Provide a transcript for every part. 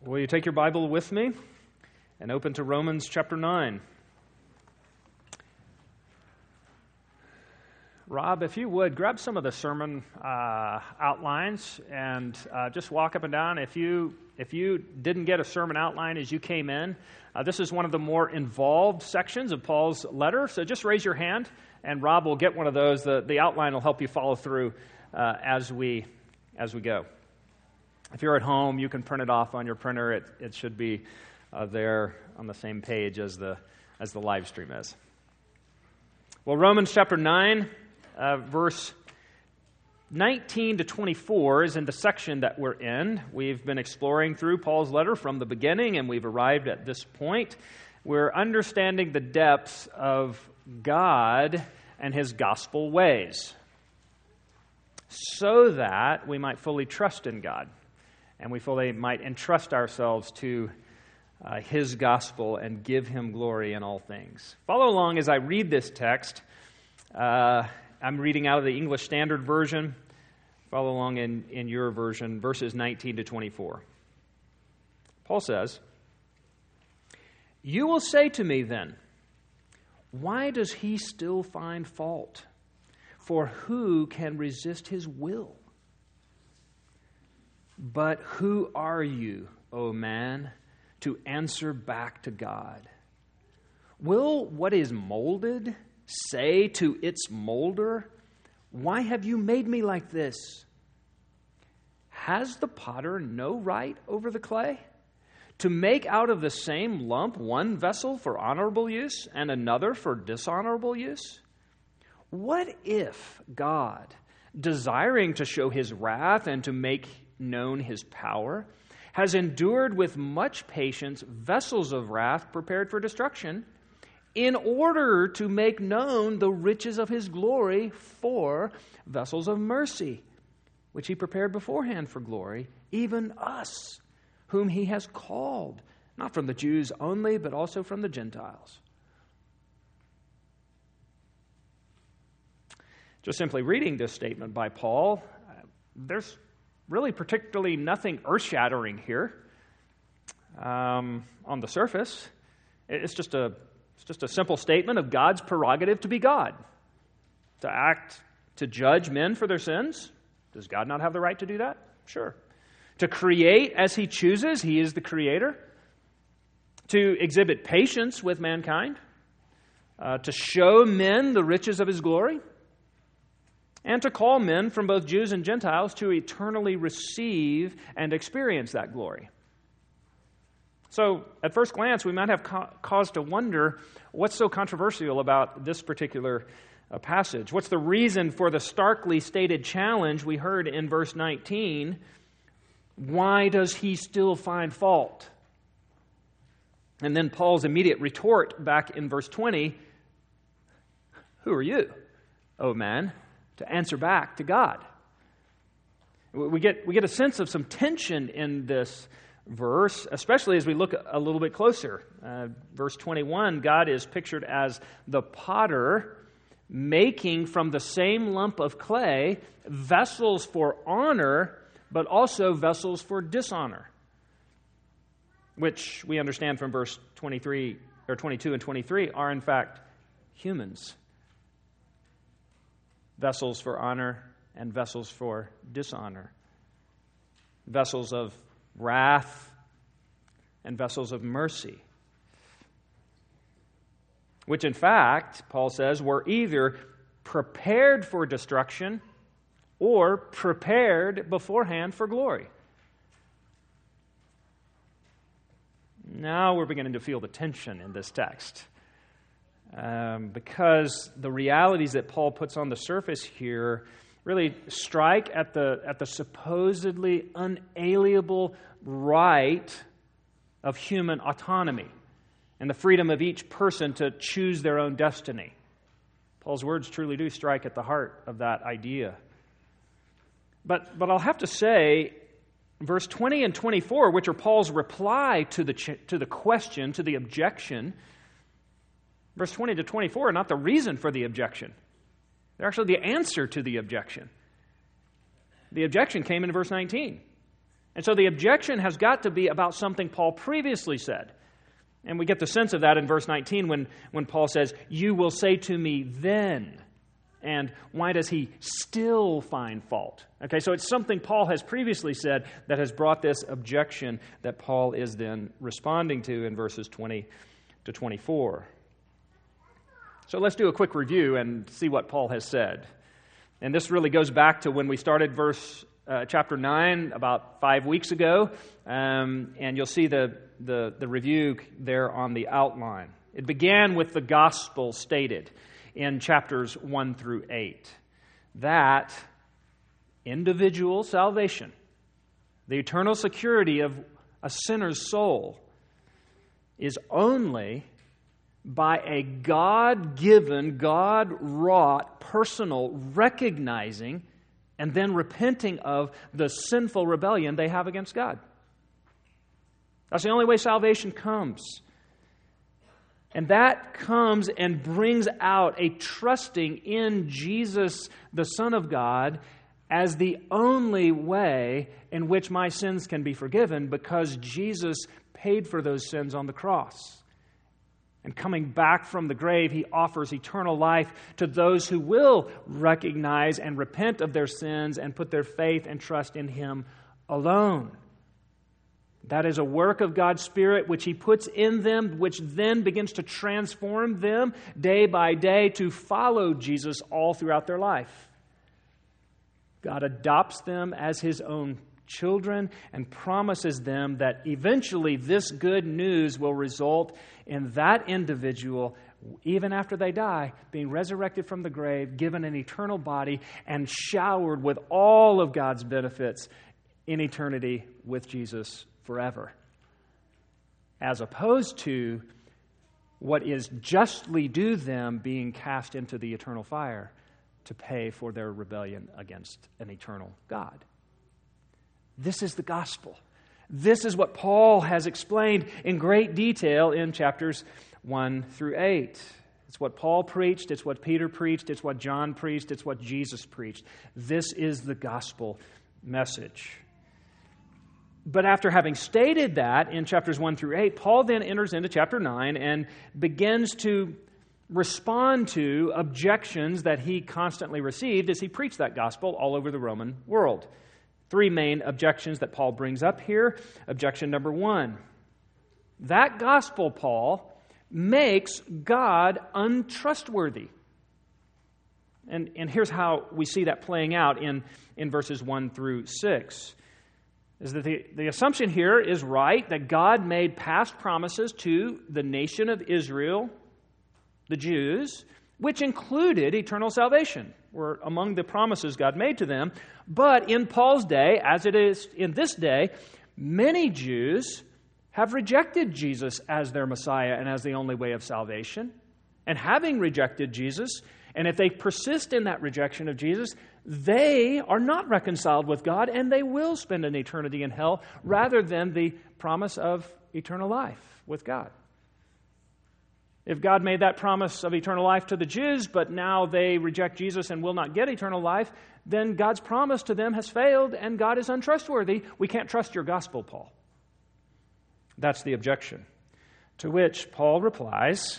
Will you take your Bible with me and open to Romans chapter 9? Rob, if you would, grab some of the sermon outlines and just walk up and down. If you didn't get a sermon outline as you came in, this is one of the more involved sections of Paul's letter, so just raise your hand, and Rob will get one of those. The outline will help you follow through as we go. If you're at home, you can print it off on your printer. It should be there on the same page as the live stream is. Well, Romans chapter 9, verse 19 to 24 is in the section that we're in. We've been exploring through Paul's letter from the beginning, and we've arrived at this point. We're understanding the depths of God and His gospel ways so that we might fully trust in God. And we fully might entrust ourselves to His gospel and give Him glory in all things. Follow along as I read this text. I'm reading out of the English Standard Version. Follow along in your version, verses 19 to 24. Paul says, "You will say to me then, why does he still find fault? For who can resist his will? But who are you, O man, to answer back to God? Will what is molded say to its molder, why have you made me like this? Has the potter no right over the clay to make out of the same lump one vessel for honorable use and another for dishonorable use? What if God, desiring to show His wrath and to make known His power, has endured with much patience vessels of wrath prepared for destruction, in order to make known the riches of His glory for vessels of mercy, which He prepared beforehand for glory, even us, whom He has called, not from the Jews only, but also from the Gentiles." Just simply reading this statement by Paul, there's really particularly nothing earth-shattering here on the surface. It's just a simple statement of God's prerogative to be God, to act, to judge men for their sins. Does God not have the right to do that? Sure. To create as He chooses, He is the creator. To exhibit patience with mankind. To show men the riches of His glory. And to call men from both Jews and Gentiles to eternally receive and experience that glory. So, at first glance, we might have cause to wonder what's so controversial about this particular passage. What's the reason for the starkly stated challenge we heard in verse 19? Why does he still find fault? And then Paul's immediate retort back in verse 20, who are you, O man, to answer back to God? We get a sense of some tension in this verse, especially as we look a little bit closer. Verse 21, God is pictured as the potter making from the same lump of clay vessels for honor, but also vessels for dishonor, which we understand from verse 23 or 22 and 23 are in fact humans. Vessels for honor and vessels for dishonor. Vessels of wrath and vessels of mercy. Which in fact, Paul says, were either prepared for destruction or prepared beforehand for glory. Now we're beginning to feel the tension in this text. Because the realities that Paul puts on the surface here really strike at the supposedly unalienable right of human autonomy and the freedom of each person to choose their own destiny. Paul's words truly do strike at the heart of that idea. But I'll have to say, verse 20 and 24, which are Paul's reply to the question, to the objection, verse 20 to 24 are not the reason for the objection. They're actually the answer to the objection. The objection came in verse 19. And so the objection has got to be about something Paul previously said. And we get the sense of that in verse 19 when Paul says, "You will say to me then." And why does he still find fault? Okay, so it's something Paul has previously said that has brought this objection that Paul is then responding to in verses 20 to 24. So let's do a quick review and see what Paul has said. And this really goes back to when we started chapter 9 about 5 weeks ago. And you'll see the review there on the outline. It began with the gospel stated in chapters 1 through 8. That individual salvation, the eternal security of a sinner's soul, is only by a God-given, God-wrought, personal recognizing and then repenting of the sinful rebellion they have against God. That's the only way salvation comes. And that comes and brings out a trusting in Jesus, the Son of God, as the only way in which my sins can be forgiven, because Jesus paid for those sins on the cross. And coming back from the grave, he offers eternal life to those who will recognize and repent of their sins and put their faith and trust in him alone. That is a work of God's Spirit which he puts in them, which then begins to transform them day by day to follow Jesus all throughout their life. God adopts them as his own children and promises them that eventually this good news will result in that individual, even after they die, being resurrected from the grave, given an eternal body, and showered with all of God's benefits in eternity with Jesus forever. As opposed to what is justly due them being cast into the eternal fire to pay for their rebellion against an eternal God. This is the gospel. This is what Paul has explained in great detail in chapters 1 through 8. It's what Paul preached, it's what Peter preached, it's what John preached, it's what Jesus preached. This is the gospel message. But after having stated that in chapters 1 through 8, Paul then enters into chapter 9 and begins to respond to objections that he constantly received as he preached that gospel all over the Roman world. 3 main objections that Paul brings up here. Objection number 1. That gospel, Paul, makes God untrustworthy. And here's how we see that playing out in verses 1 through 6. Is that the assumption here is right, that God made past promises to the nation of Israel, the Jews, which included eternal salvation, were among the promises God made to them. But in Paul's day, as it is in this day, many Jews have rejected Jesus as their Messiah and as the only way of salvation. And having rejected Jesus, and if they persist in that rejection of Jesus, they are not reconciled with God, and they will spend an eternity in hell rather than the promise of eternal life with God. If God made that promise of eternal life to the Jews, but now they reject Jesus and will not get eternal life, then God's promise to them has failed, and God is untrustworthy. We can't trust your gospel, Paul. That's the objection. To which Paul replies,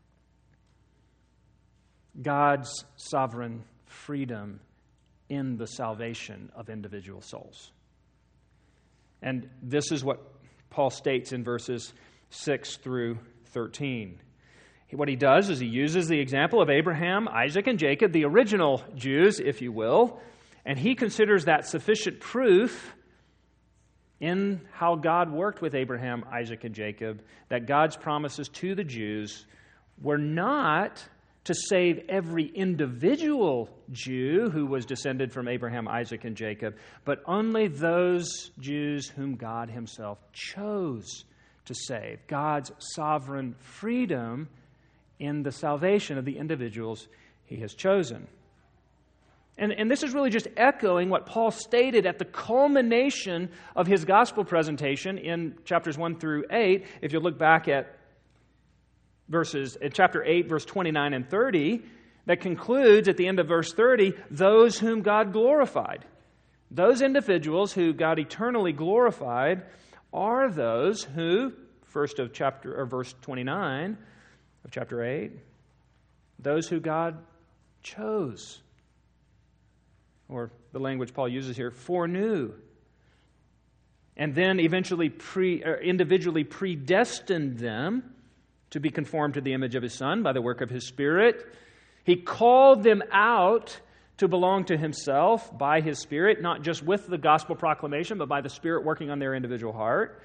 God's sovereign freedom in the salvation of individual souls. And this is what Paul states in verses 6 through 13. What he does is he uses the example of Abraham, Isaac, and Jacob, the original Jews, if you will, and he considers that sufficient proof in how God worked with Abraham, Isaac, and Jacob, that God's promises to the Jews were not to save every individual Jew who was descended from Abraham, Isaac, and Jacob, but only those Jews whom God himself chose to save. God's sovereign freedom in the salvation of the individuals he has chosen. And this is really just echoing what Paul stated at the culmination of his gospel presentation in chapters 1 through 8. If you look back at chapter 8, verse 29 and 30, that concludes at the end of verse 30, those whom God glorified. Those individuals who got eternally glorified are those who, verse 29 of chapter 8, those who God chose, or the language Paul uses here, foreknew, and then eventually individually predestined them to be conformed to the image of His Son by the work of His Spirit. He called them out to belong to Himself by His Spirit, not just with the gospel proclamation, but by the Spirit working on their individual heart.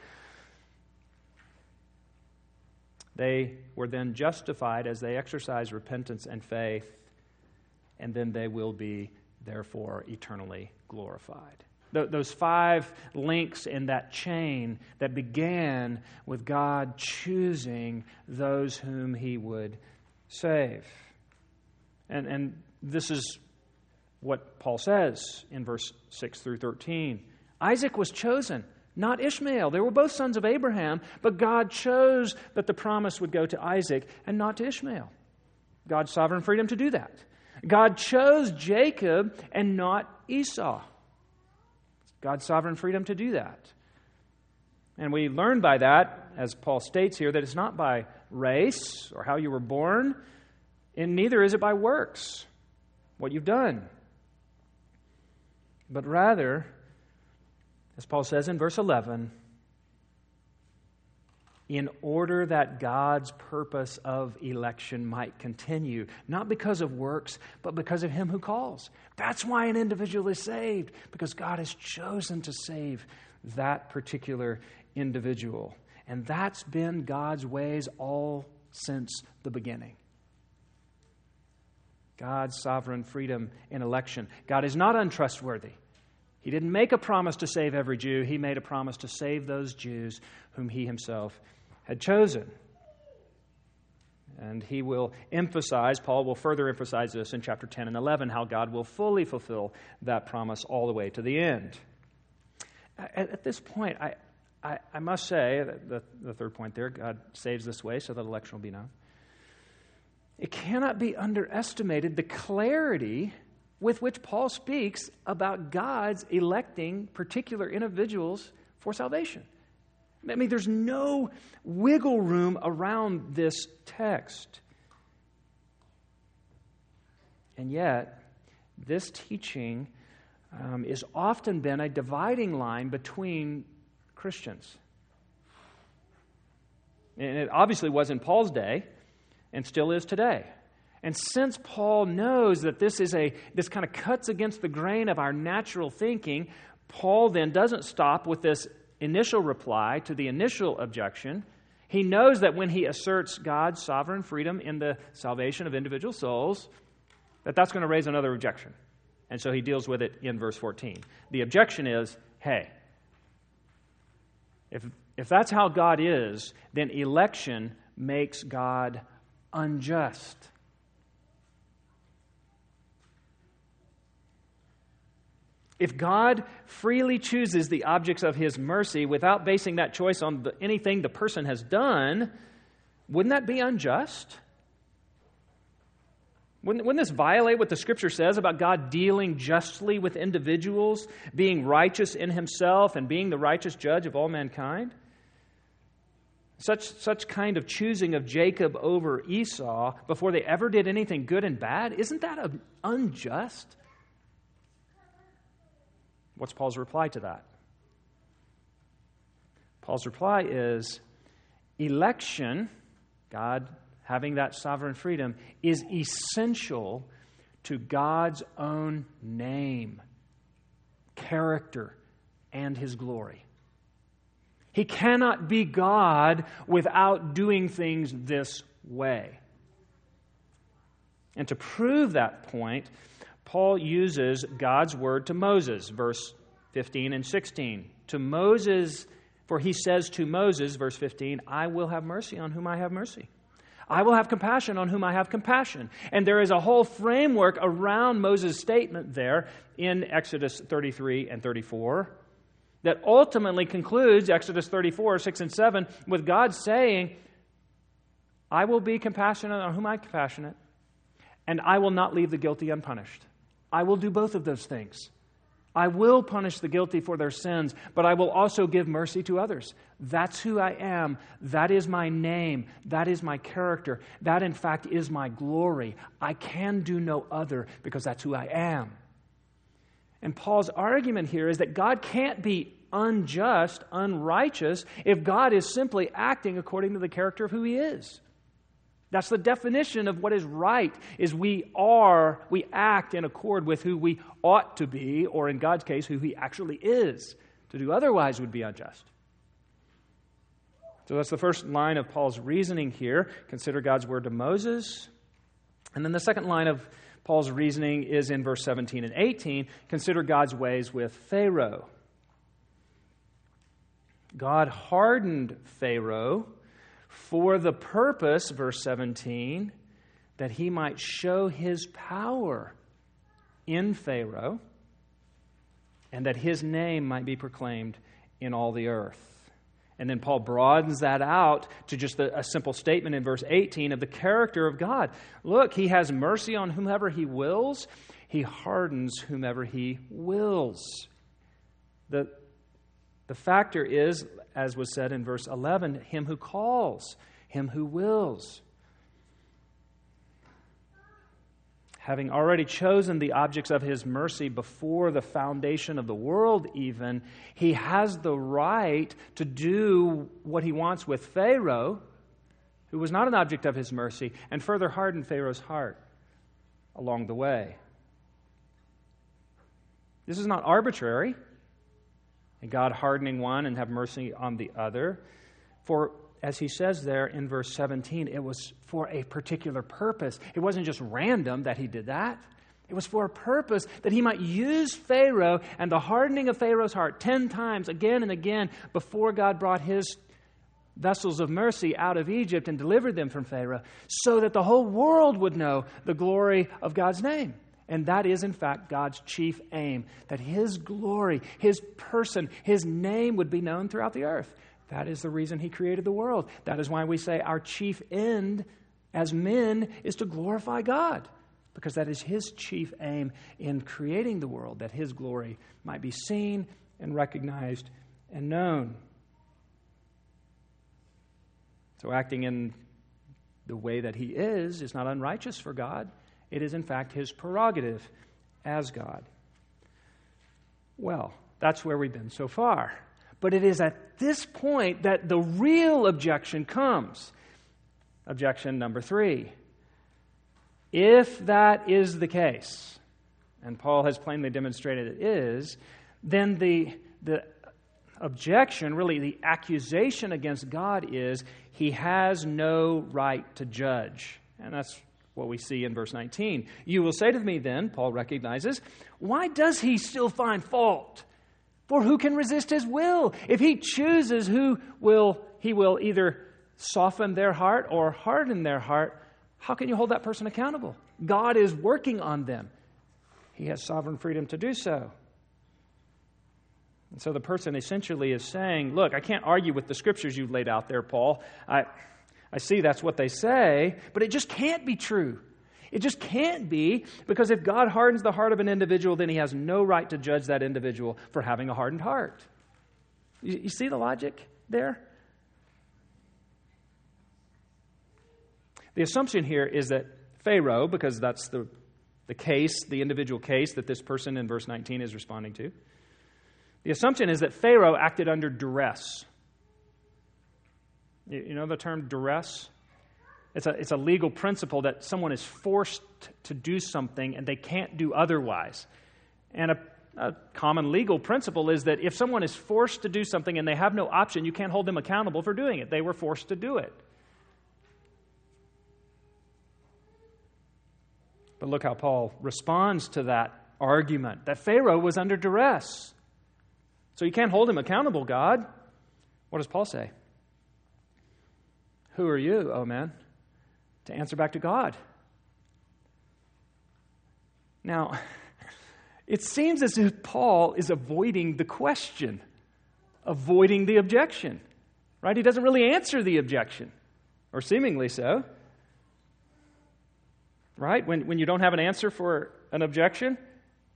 They were then justified as they exercise repentance and faith, and then they will be, therefore, eternally glorified. Those 5 links in that chain that began with God choosing those whom He would save. And this is what Paul says in verse 6 through 13. Isaac was chosen, not Ishmael. They were both sons of Abraham, but God chose that the promise would go to Isaac and not to Ishmael. God's sovereign freedom to do that. God chose Jacob and not Esau. God's sovereign freedom to do that. And we learn by that, as Paul states here, that it's not by race or how you were born, and neither is it by works, what you've done. But rather, as Paul says in verse 11, in order that God's purpose of election might continue, not because of works, but because of Him who calls. That's why an individual is saved, because God has chosen to save that particular individual. And that's been God's ways all since the beginning. God's sovereign freedom in election. God is not untrustworthy. He didn't make a promise to save every Jew. He made a promise to save those Jews whom He Himself had chosen. And He will emphasize, Paul will further emphasize this in chapter 10 and 11, how God will fully fulfill that promise all the way to the end. At this point, I must say, the third point there, God saves this way so that election will be known. It cannot be underestimated the clarity with which Paul speaks about God's electing particular individuals for salvation. I mean, there's no wiggle room around this text. And yet, this teaching has often been a dividing line between Christians. And it obviously was in Paul's day, and still is today. And since Paul knows that this kind of cuts against the grain of our natural thinking, Paul then doesn't stop with this initial reply to the initial objection. He knows that when he asserts God's sovereign freedom in the salvation of individual souls, that's going to raise another objection. And so he deals with it in verse 14. The objection is, hey, if that's how God is, then election makes God unjust. If God freely chooses the objects of His mercy without basing that choice on anything the person has done, wouldn't that be unjust? Wouldn't this violate what the Scripture says about God dealing justly with individuals, being righteous in Himself, and being the righteous judge of all mankind? Such kind of choosing of Jacob over Esau before they ever did anything good and bad, isn't that unjust? What's Paul's reply to that? Paul's reply is, election, God having that sovereign freedom, is essential to God's own name, character, and His glory. He cannot be God without doing things this way. And to prove that point, Paul uses God's word to Moses, verse 15 and 16. To Moses, for he says to Moses, verse 15, I will have mercy on whom I have mercy. I will have compassion on whom I have compassion. And there is a whole framework around Moses' statement there in Exodus 33 and 34 that ultimately concludes Exodus 34, 6 and 7, with God saying, I will be compassionate on whom I am compassionate, and I will not leave the guilty unpunished. I will do both of those things. I will punish the guilty for their sins, but I will also give mercy to others. That's who I am. That is my name. That is my character. That, in fact, is my glory. I can do no other because that's who I am. And Paul's argument here is that God can't be unjust, unrighteous, if God is simply acting according to the character of who He is. That's the definition of what is right, is we act in accord with who we ought to be, or in God's case, who He actually is. To do otherwise would be unjust. So that's the first line of Paul's reasoning here. Consider God's word to Moses. And then the second line of Paul's reasoning is in verse 17 and 18. Consider God's ways with Pharaoh. God hardened Pharaoh for the purpose, verse 17, that He might show His power in Pharaoh and that His name might be proclaimed in all the earth. And then Paul broadens that out to just a simple statement in verse 18 of the character of God. Look, He has mercy on whomever He wills. He hardens whomever He wills. The factor is, as was said in verse 11, Him who calls, Him who wills. Having already chosen the objects of His mercy before the foundation of the world even, He has the right to do what He wants with Pharaoh, who was not an object of His mercy, and further harden Pharaoh's heart along the way. This is not arbitrary, and God hardening one and have mercy on the other. For, as he says there in verse 17, it was for a particular purpose. It wasn't just random that He did that. It was for a purpose that He might use Pharaoh and the hardening of Pharaoh's heart 10 times, again and again, before God brought His vessels of mercy out of Egypt and delivered them from Pharaoh, so that the whole world would know the glory of God's name. And that is, in fact, God's chief aim, that His glory, His person, His name would be known throughout the earth. That is the reason He created the world. That is why we say our chief end as men is to glorify God, because that is His chief aim in creating the world, that His glory might be seen and recognized and known. So acting in the way that He is not unrighteous for God. It is, in fact, His prerogative as God. Well, that's where we've been so far. But it is at this point that the real objection comes. Objection number 3. If that is the case, and Paul has plainly demonstrated it is, then the objection, really the accusation against God is He has no right to judge. And that's what we see in verse 19. You will say to me then, Paul recognizes, why does He still find fault? For who can resist His will? If He chooses, He will either soften their heart or harden their heart. How can you hold that person accountable? God is working on them. He has sovereign freedom to do so. And so the person essentially is saying, look, I can't argue with the scriptures you've laid out there, Paul. I see that's what they say, but it just can't be true. It just can't be, because if God hardens the heart of an individual, then He has no right to judge that individual for having a hardened heart. You see the logic there? The assumption here is that Pharaoh, because that's the case, the individual case that this person in verse 19 is responding to, the assumption is that Pharaoh acted under duress. You know the term duress? It's a legal principle that someone is forced to do something and they can't do otherwise. And a common legal principle is that if someone is forced to do something and they have no option, you can't hold them accountable for doing it. They were forced to do it. But look how Paul responds to that argument, that Pharaoh was under duress. So you can't hold him accountable, God. What does Paul say? Who are you, oh man, to answer back to God? Now, it seems as if Paul is avoiding the question, avoiding the objection, right? He doesn't really answer the objection, or seemingly so, right? When you don't have an answer for an objection,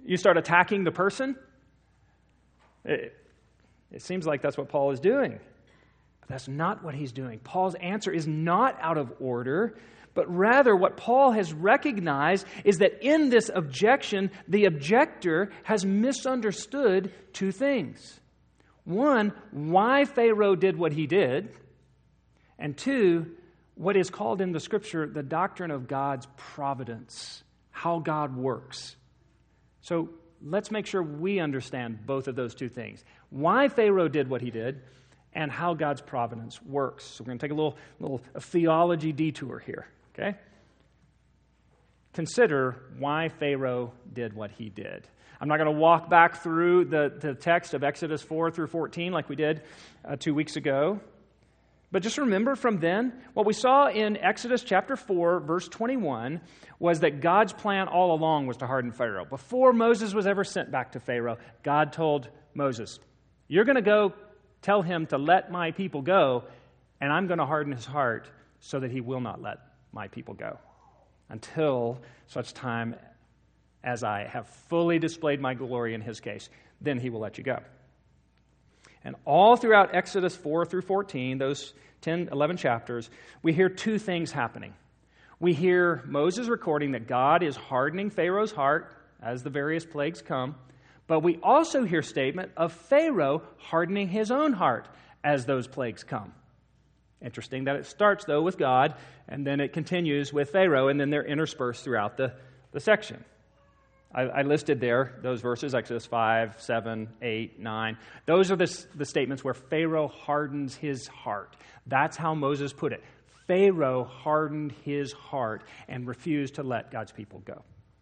You start attacking the person. It seems like that's what Paul is doing. But that's not what he's doing. Paul's answer is not out of order, but rather what Paul has recognized is that in this objection, the objector has misunderstood two things. One, why Pharaoh did what he did. And two, what is called in the Scripture the doctrine of God's providence, how God works. So let's make sure we understand both of those two things. Why Pharaoh did what he did, and how God's providence works. So we're going to take a little theology detour here, okay? Consider why Pharaoh did what he did. I'm not going to walk back through the text of Exodus 4 through 14 like we did 2 weeks ago. But just remember from then, what we saw in Exodus chapter 4, verse 21, was that God's plan all along was to harden Pharaoh. Before Moses was ever sent back to Pharaoh, God told Moses, you're going to go tell him to let my people go, and I'm going to harden his heart so that he will not let my people go until such time as I have fully displayed my glory in his case. Then he will let you go. And all throughout Exodus 4 through 14, those 10, 11 chapters, we hear two things happening. We hear Moses recording that God is hardening Pharaoh's heart as the various plagues come, but we also hear statement of Pharaoh hardening his own heart as those plagues come. Interesting that it starts, though, with God, and then it continues with Pharaoh, and then they're interspersed throughout the section. I listed there those verses, Exodus 5, 7, 8, 9. Those are the statements where Pharaoh hardens his heart. That's how Moses put it. Pharaoh hardened his heart and refused to let God's people go.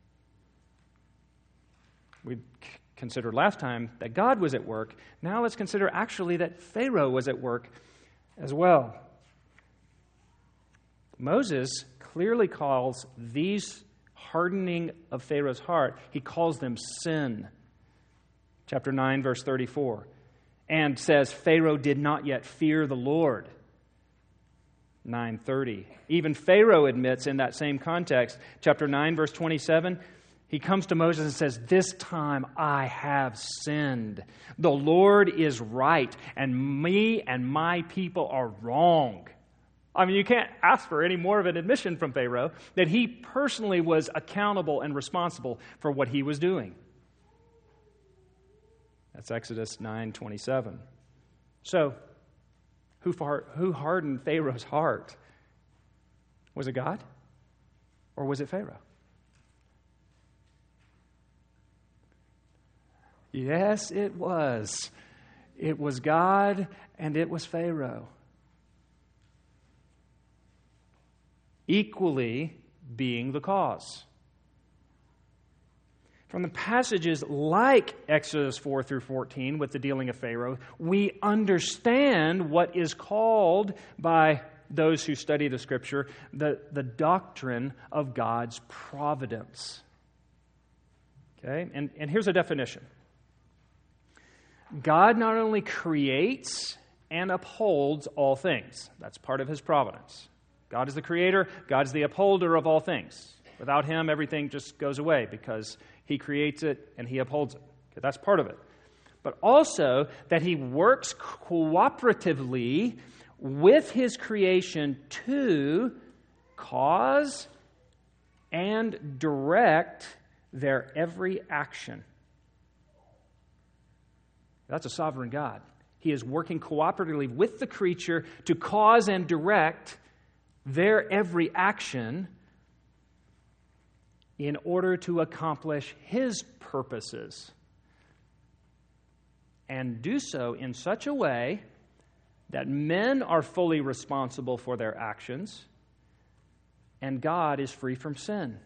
We considered last time that God was at work. Now let's consider actually that Pharaoh was at work as well. Moses clearly calls these hardening of Pharaoh's heart, he calls them sin. Chapter 9, verse 34. And says, Pharaoh did not yet fear the Lord. 9:30. Even Pharaoh admits in that same context, chapter 9, verse 27, he comes to Moses and says, this time I have sinned. The Lord is right, and me and my people are wrong. I mean, you can't ask for any more of an admission from Pharaoh that he personally was accountable and responsible for what he was doing. That's Exodus 9:27. So, who hardened Pharaoh's heart? Was it God? Or was it Pharaoh? Yes, it was. It was God and it was Pharaoh. Equally being the cause. From the passages like Exodus 4 through 14 with the dealing of Pharaoh, we understand what is called by those who study the Scripture the doctrine of God's providence. Okay? And here's a definition. God not only creates and upholds all things. That's part of His providence. God is the creator. God's the upholder of all things. Without Him, everything just goes away because He creates it and He upholds it. Okay, that's part of it. But also that He works cooperatively with His creation to cause and direct their every action. That's a sovereign God. He is working cooperatively with the creature to cause and direct their every action in order to accomplish His purposes. And do so in such a way that men are fully responsible for their actions and God is free from sin.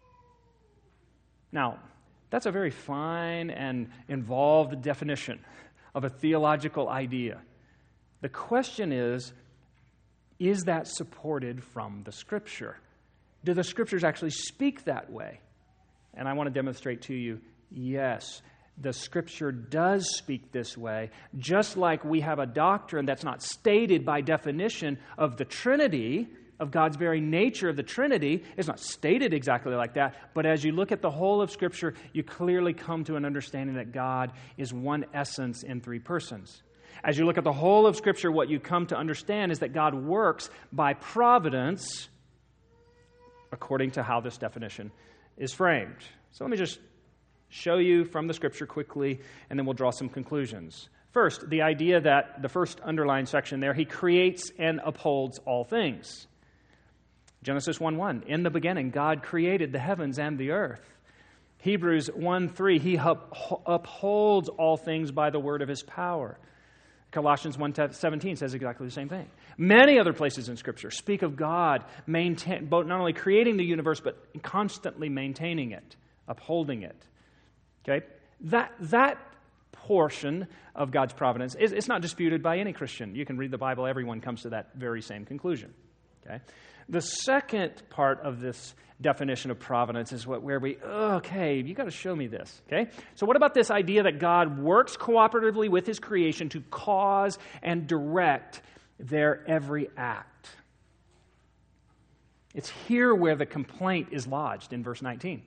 Now, that's a very fine and involved definition of a theological idea. The question is that supported from the Scripture? Do the Scriptures actually speak that way? And I want to demonstrate to you, yes, the Scripture does speak this way, just like we have a doctrine that's not stated by definition of the Trinity of God's very nature of the Trinity. It's not stated exactly like that, but as you look at the whole of Scripture, you clearly come to an understanding that God is one essence in three persons. As you look at the whole of Scripture, what you come to understand is that God works by providence according to how this definition is framed. So let me just show you from the Scripture quickly, and then we'll draw some conclusions. First, the idea that the first underlined section there, He creates and upholds all things. Genesis 1:1, in the beginning, God created the heavens and the earth. Hebrews 1:3, He upholds all things by the word of His power. Colossians 1:17 says exactly the same thing. Many other places in Scripture speak of God both not only creating the universe, but constantly maintaining it, upholding it. Okay? That portion of God's providence it's not disputed by any Christian. You can read the Bible, everyone comes to that very same conclusion. Okay? The second part of this definition of providence is where you got to show me this. Okay? So what about this idea that God works cooperatively with His creation to cause and direct their every act? It's here where the complaint is lodged in verse 19.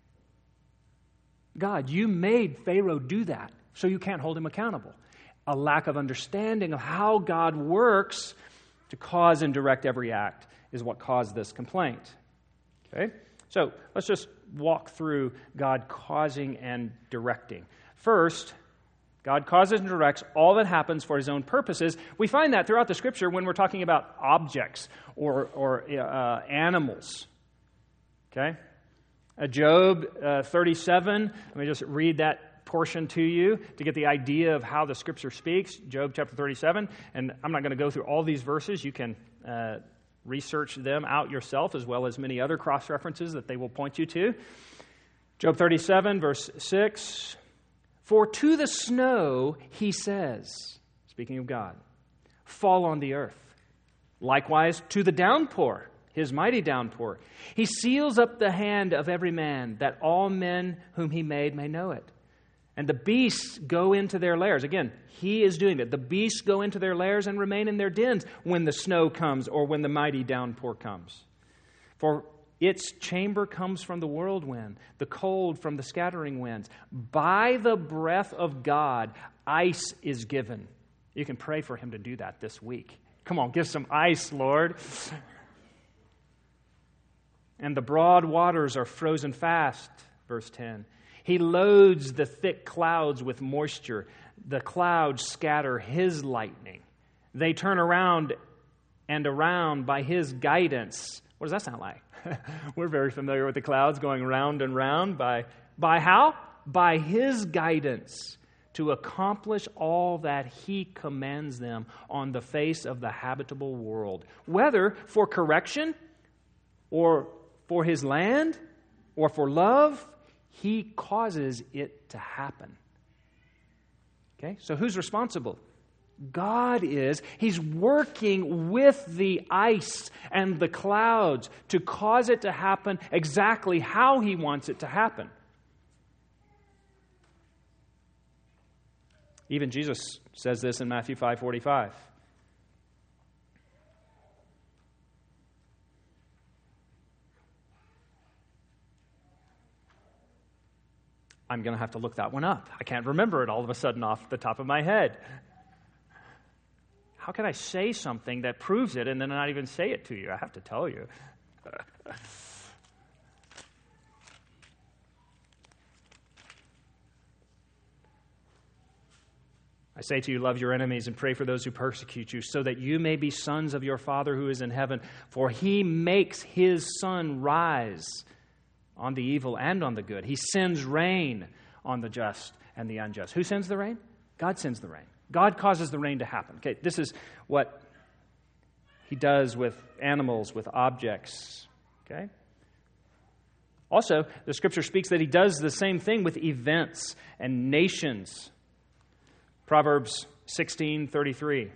God, you made Pharaoh do that, so you can't hold him accountable. A lack of understanding of how God works to cause and direct every act is what caused this complaint. Okay? So let's just walk through God causing and directing. First, God causes and directs all that happens for His own purposes. We find that throughout the Scripture when we're talking about objects or animals. Okay? Job 37, let me just read that portion to you to get the idea of how the Scripture speaks. Job chapter 37, and I'm not going to go through all these verses. You can research them out yourself, as well as many other cross-references that they will point you to. Job 37, verse 6, for to the snow, He says, speaking of God, fall on the earth. Likewise, to the downpour, His mighty downpour. He seals up the hand of every man, that all men whom He made may know it. And the beasts go into their lairs. Again, He is doing that. The beasts go into their lairs and remain in their dens when the snow comes or when the mighty downpour comes. For its chamber comes from the whirlwind, the cold from the scattering winds. By the breath of God, ice is given. You can pray for Him to do that this week. Come on, give some ice, Lord. And the broad waters are frozen fast, verse 10. He loads the thick clouds with moisture. The clouds scatter His lightning. They turn around and around by His guidance. What does that sound like? We're very familiar with the clouds going round and round. By how? By His guidance to accomplish all that He commands them on the face of the habitable world, whether for correction or for His land or for love, He causes it to happen. Okay, so who's responsible? God is. He's working with the ice and the clouds to cause it to happen exactly how He wants it to happen. Even Jesus says this in Matthew 5:45. I'm going to have to look that one up. I can't remember it all of a sudden off the top of my head. How can I say something that proves it and then not even say it to you? I have to tell you. I say to you, love your enemies and pray for those who persecute you, so that you may be sons of your Father who is in heaven. For He makes His sun rise on the evil and on the good. He sends rain on the just and the unjust. Who sends the rain? God sends the rain. God causes the rain to happen. Okay, this is what He does with animals, with objects. Okay? Also, the Scripture speaks that He does the same thing with events and nations. Proverbs 16:33.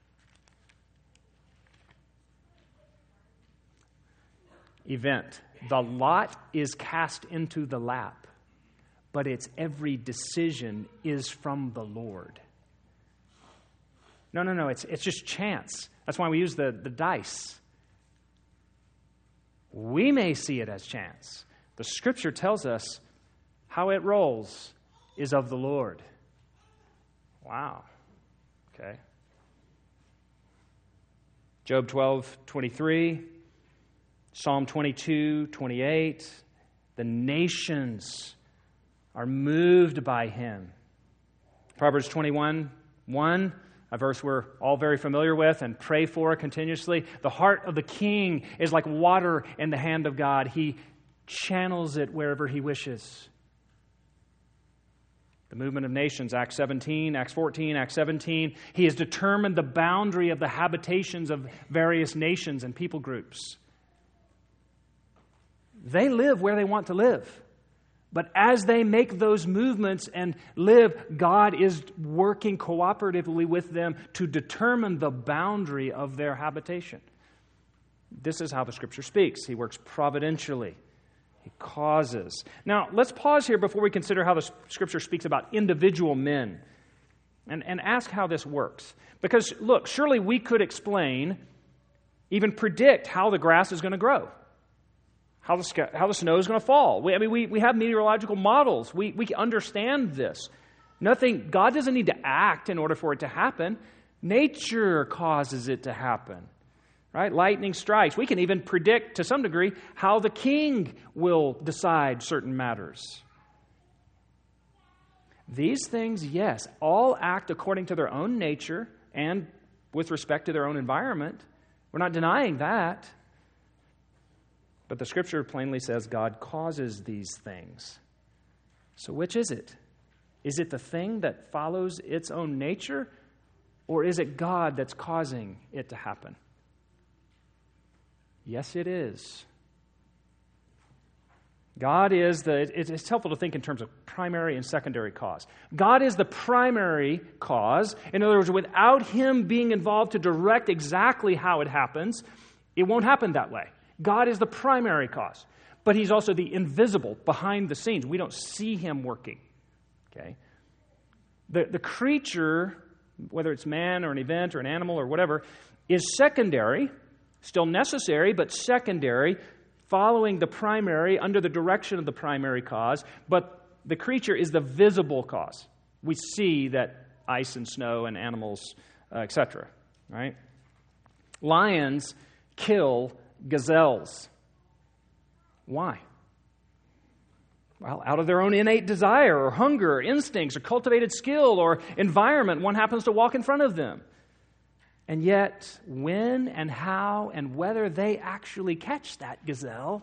Event. The lot is cast into the lap, but its every decision is from the Lord. No, it's just chance. That's why we use the dice. We may see it as chance. The Scripture tells us how it rolls is of the Lord. Wow. Okay. Job 12:23, Psalm 22:28. The nations are moved by him. Proverbs 21:1, a verse we're all very familiar with and pray for continuously. The heart of the king is like water in the hand of God. He channels it wherever he wishes. The movement of nations, Acts 17, Acts 14, Acts 17. He has determined the boundary of the habitations of various nations and people groups. They live where they want to live. But as they make those movements and live, God is working cooperatively with them to determine the boundary of their habitation. This is how the Scripture speaks. He works providentially. He causes. Now, let's pause here before we consider how the Scripture speaks about individual men and ask how this works. Because, look, surely we could explain, even predict how the grass is going to grow. How the snow is going to fall. We have meteorological models. We understand this. God doesn't need to act in order for it to happen. Nature causes it to happen. Right? Lightning strikes. We can even predict to some degree how the king will decide certain matters. These things, yes, all act according to their own nature and with respect to their own environment. We're not denying that. But the Scripture plainly says God causes these things. So which is it? Is it the thing that follows its own nature, or is it God that's causing it to happen? Yes, it is. God is it's helpful to think in terms of primary and secondary cause. God is the primary cause. In other words, without Him being involved to direct exactly how it happens, it won't happen that way. God is the primary cause, but He's also the invisible, behind the scenes. We don't see Him working. Okay? The creature, whether it's man or an event or an animal or whatever, is secondary, still necessary, but secondary, following the primary, under the direction of the primary cause, but the creature is the visible cause. We see that ice and snow and animals, etc. Right? Lions kill gazelles. Why? Well, out of their own innate desire or hunger or instincts or cultivated skill or environment, one happens to walk in front of them. And yet, when and how and whether they actually catch that gazelle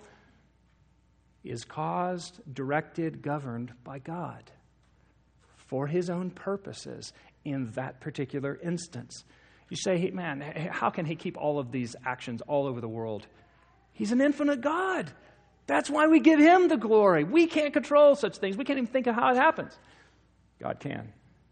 is caused, directed, governed by God for His own purposes in that particular instance. You say, hey, man, how can He keep all of these actions all over the world? He's an infinite God. That's why we give Him the glory. We can't control such things. We can't even think of how it happens. God can.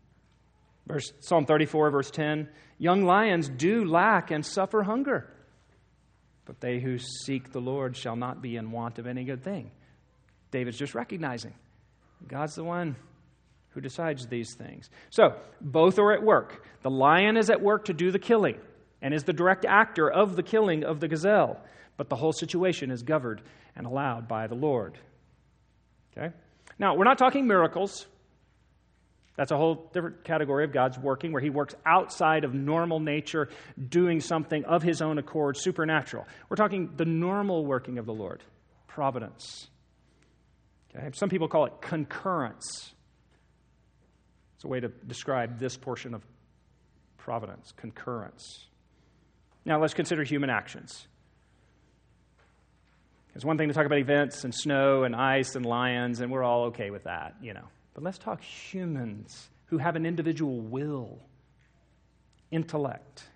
Psalm 34, verse 10, young lions do lack and suffer hunger, but they who seek the Lord shall not be in want of any good thing. David's just recognizing God's the one who decides these things. So, both are at work. The lion is at work to do the killing and is the direct actor of the killing of the gazelle, but the whole situation is governed and allowed by the Lord. Okay? Now, we're not talking miracles. That's a whole different category of God's working, where He works outside of normal nature, doing something of His own accord, supernatural. We're talking the normal working of the Lord, providence. Okay? Some people call it concurrence. It's a way to describe this portion of providence, concurrence. Now let's consider human actions. It's one thing to talk about events and snow and ice and lions, and we're all okay with that, But let's talk humans who have an individual will, intellect.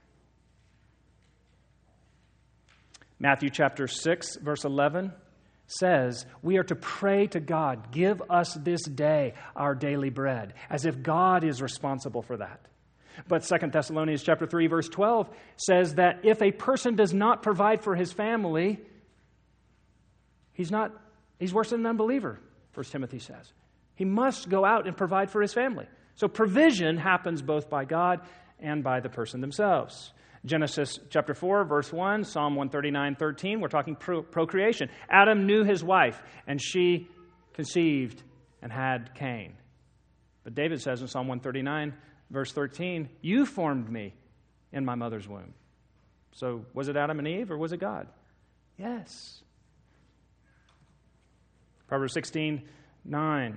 Matthew chapter 6, verse 11 says, we are to pray to God, give us this day our daily bread, as if God is responsible for that. But 2 Thessalonians chapter 3, verse 12 says that if a person does not provide for his family, he's worse than an unbeliever, 1 Timothy says. He must go out and provide for his family. So provision happens both by God and by the person themselves. Genesis chapter 4, verse 1, Psalm 139:13, we're talking procreation. Adam knew his wife, and she conceived and had Cain. But David says in Psalm 139, verse 13, you formed me in my mother's womb. So was it Adam and Eve, or was it God? Yes. Proverbs 16:9.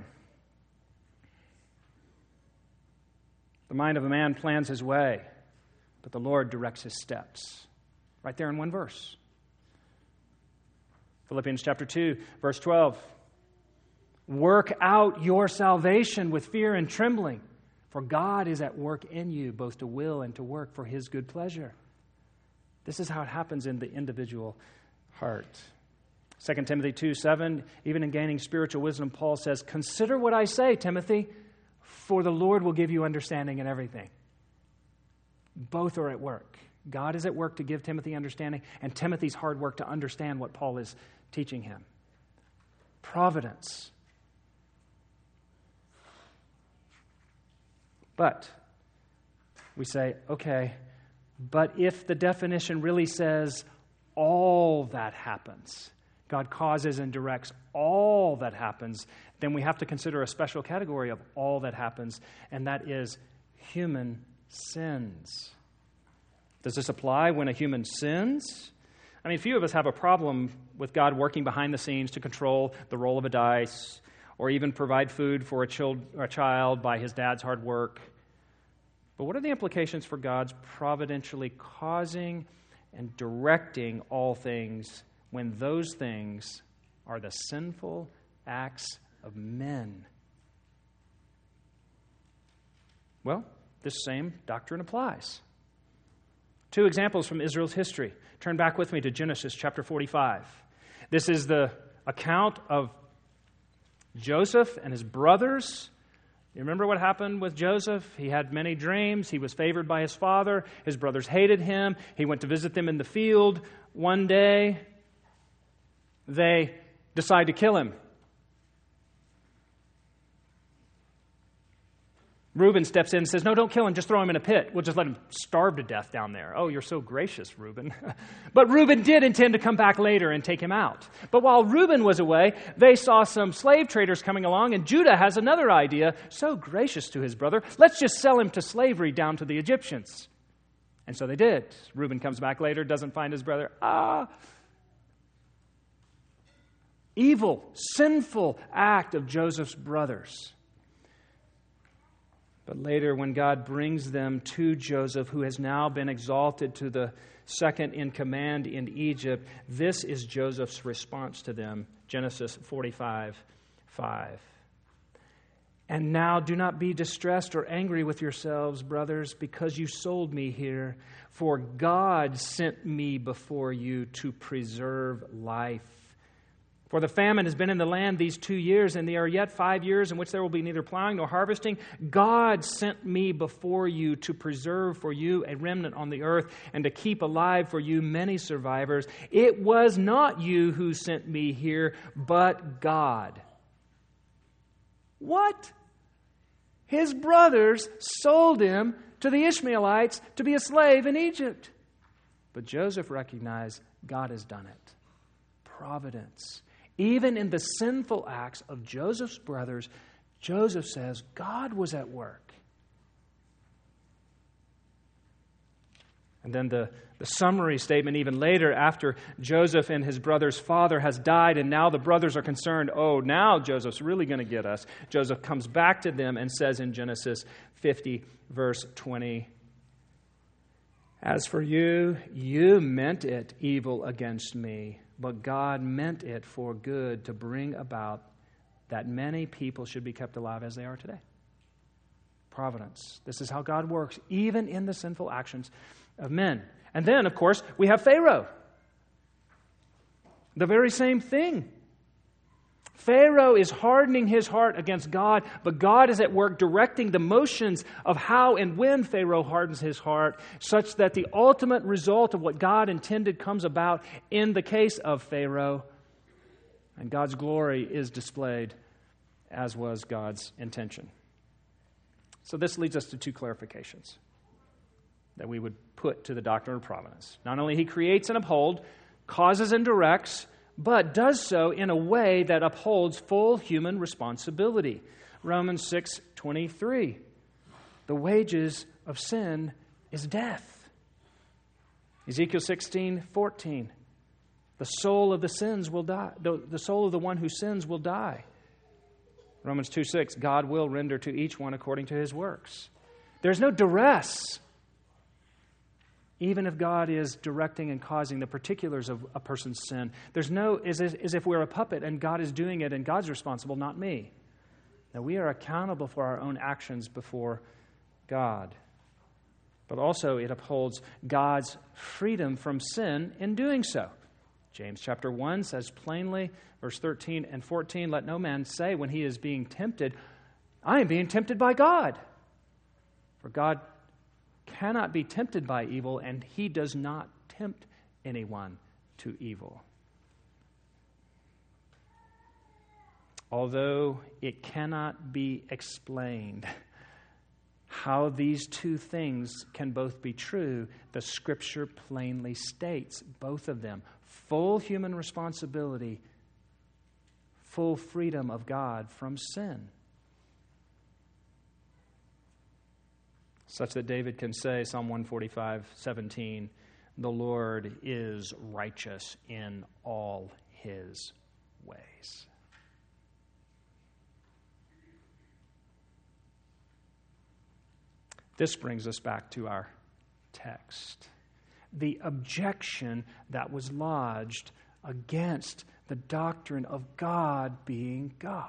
The mind of a man plans his way, but the Lord directs his steps. Right there in one verse. Philippians chapter 2, verse 12. Work out your salvation with fear and trembling, for God is at work in you, both to will and to work for his good pleasure. This is how it happens in the individual heart. 2 Timothy 2:7, even in gaining spiritual wisdom, Paul says, consider what I say, Timothy, for the Lord will give you understanding in everything. Both are at work. God is at work to give Timothy understanding, and Timothy's hard work to understand what Paul is teaching him. Providence. But we say, okay, but if the definition really says all that happens, God causes and directs all that happens, then we have to consider a special category of all that happens, and that is human sins. Does this apply when a human sins? I mean, few of us have a problem with God working behind the scenes to control the roll of a dice, or even provide food for a child by his dad's hard work. But what are the implications for God's providentially causing and directing all things when those things are the sinful acts of men? Well, this same doctrine applies. Two examples from Israel's history. Turn back with me to Genesis chapter 45. This is the account of Joseph and his brothers. You remember what happened with Joseph? He had many dreams. He was favored by his father. His brothers hated him. He went to visit them in the field. One day, they decide to kill him. Reuben steps in and says, no, don't kill him, just throw him in a pit. We'll just let him starve to death down there. Oh, you're so gracious, Reuben. But Reuben did intend to come back later and take him out. But while Reuben was away, they saw some slave traders coming along, and Judah has another idea, so gracious to his brother, let's just sell him to slavery down to the Egyptians. And so they did. Reuben comes back later, doesn't find his brother. Evil, sinful act of Joseph's brothers. But later, when God brings them to Joseph, who has now been exalted to the second in command in Egypt, this is Joseph's response to them. Genesis 45:5. And now do not be distressed or angry with yourselves, brothers, because you sold me here. For God sent me before you to preserve life. For the famine has been in the land these 2 years, and there are yet 5 years in which there will be neither plowing nor harvesting. God sent me before you to preserve for you a remnant on the earth and to keep alive for you many survivors. It was not you who sent me here, but God. What? His brothers sold him to the Ishmaelites to be a slave in Egypt. But Joseph recognized God has done it. Providence. Even in the sinful acts of Joseph's brothers, Joseph says God was at work. And then the summary statement even later, after Joseph and his brother's father has died, and now the brothers are concerned, oh, now Joseph's really going to get us. Joseph comes back to them and says in Genesis 50, verse 20, as for you, you meant it evil against me, but God meant it for good to bring about that many people should be kept alive as they are today. Providence. This is how God works, even in the sinful actions of men. And then, of course, we have Pharaoh. The very same thing. Pharaoh is hardening his heart against God, but God is at work directing the motions of how and when Pharaoh hardens his heart, such that the ultimate result of what God intended comes about in the case of Pharaoh, and God's glory is displayed, as was God's intention. So this leads us to two clarifications. that we would put to the doctrine of providence. Not only he creates and upholds, causes and directs, but does so in a way that upholds full human responsibility. Romans 6:23. The wages of sin is death. Ezekiel 16:14. The soul of the sins will die. The soul of the one who sins will die. Romans 2:6. God will render to each one according to his works. There's no duress. Even if God is directing and causing the particulars of a person's sin, there's no, as if we're a puppet and God is doing it and God's responsible, not me. Now, we are accountable for our own actions before God. But also it upholds God's freedom from sin in doing so. James chapter 1 says plainly, verse 13 and 14, let no man say when he is being tempted, I am being tempted by God. For God cannot be tempted by evil, and he does not tempt anyone to evil. Although it cannot be explained how these two things can both be true, the Scripture plainly states both of them. Full human responsibility, full freedom of God from sin. Such that David can say, Psalm 145:17, the Lord is righteous in all his ways. This brings us back to our text. The objection that was lodged against the doctrine of God being God.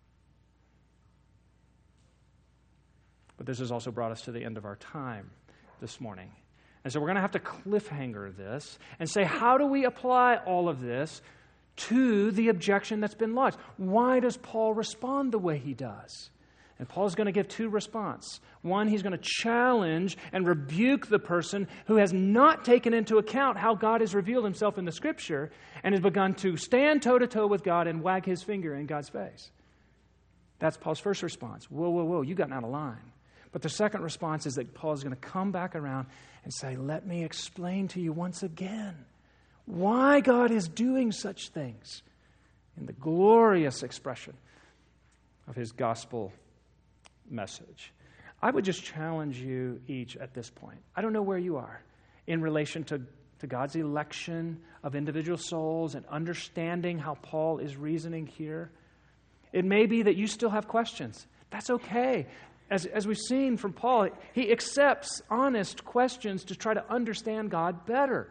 But this has also brought us to the end of our time this morning. And so we're going to have to cliffhanger this and say, how do we apply all of this to the objection that's been lodged? Why does Paul respond the way he does? And Paul's going to give two responses. One, he's going to challenge and rebuke the person who has not taken into account how God has revealed himself in the Scripture and has begun to stand toe-to-toe with God and wag his finger in God's face. That's Paul's first response. Whoa, you gotten out of line. But the second response is that Paul is going to come back around and say, let me explain to you once again why God is doing such things in the glorious expression of his gospel message. I would just challenge you each at this point. I don't know where you are in relation to God's election of individual souls and understanding how Paul is reasoning here. It may be that you still have questions. That's okay. As we've seen from Paul, he accepts honest questions to try to understand God better.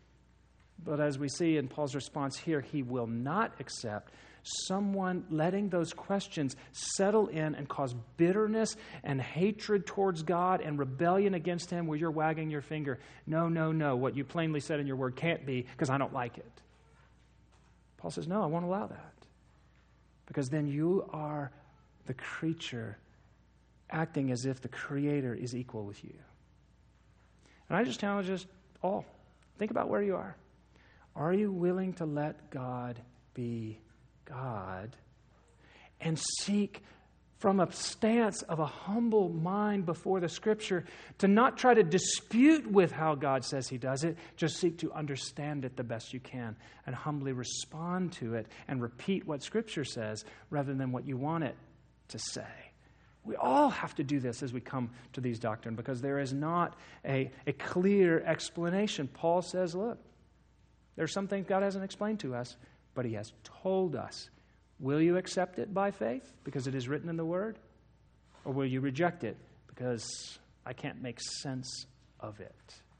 But as we see in Paul's response here, he will not accept someone letting those questions settle in and cause bitterness and hatred towards God and rebellion against him where you're wagging your finger. No. What you plainly said in your word can't be because I don't like it. Paul says, no, I won't allow that. Because then you are the creature acting as if the Creator is equal with you. And I just challenge us all. Think about where you are. Are you willing to let God be God and seek from a stance of a humble mind before the Scripture to not try to dispute with how God says he does it, just seek to understand it the best you can and humbly respond to it and repeat what Scripture says rather than what you want it to say? We all have to do this as we come to these doctrines because there is not a clear explanation. Paul says, look, there's some things God hasn't explained to us, but he has told us. Will you accept it by faith because it is written in the Word? Or will you reject it because I can't make sense of it?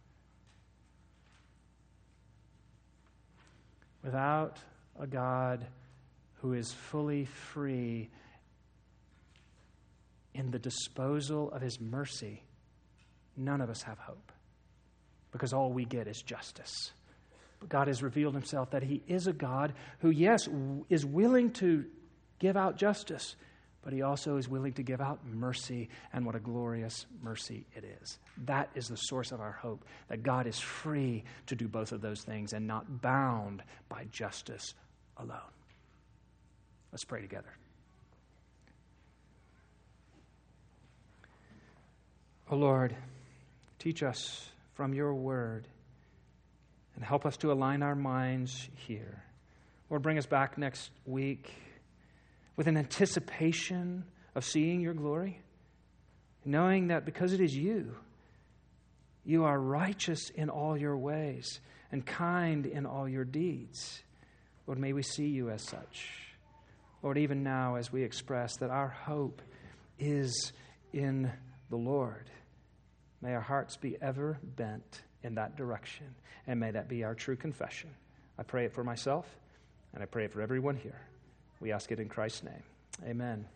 Without a God who is fully free in the disposal of his mercy, none of us have hope because all we get is justice. But God has revealed himself that he is a God who, yes, is willing to give out justice, but he also is willing to give out mercy, and what a glorious mercy it is. That is the source of our hope, that God is free to do both of those things and not bound by justice alone. Let's pray together. O Lord, teach us from your word. And help us to align our minds here. Lord, bring us back next week with an anticipation of seeing your glory, knowing that because it is you, you are righteous in all your ways and kind in all your deeds. Lord, may we see you as such. Lord, even now as we express that our hope is in the Lord, may our hearts be ever bent in that direction, and may that be our true confession. I pray it for myself, and I pray it for everyone here. We ask it in Christ's name. Amen.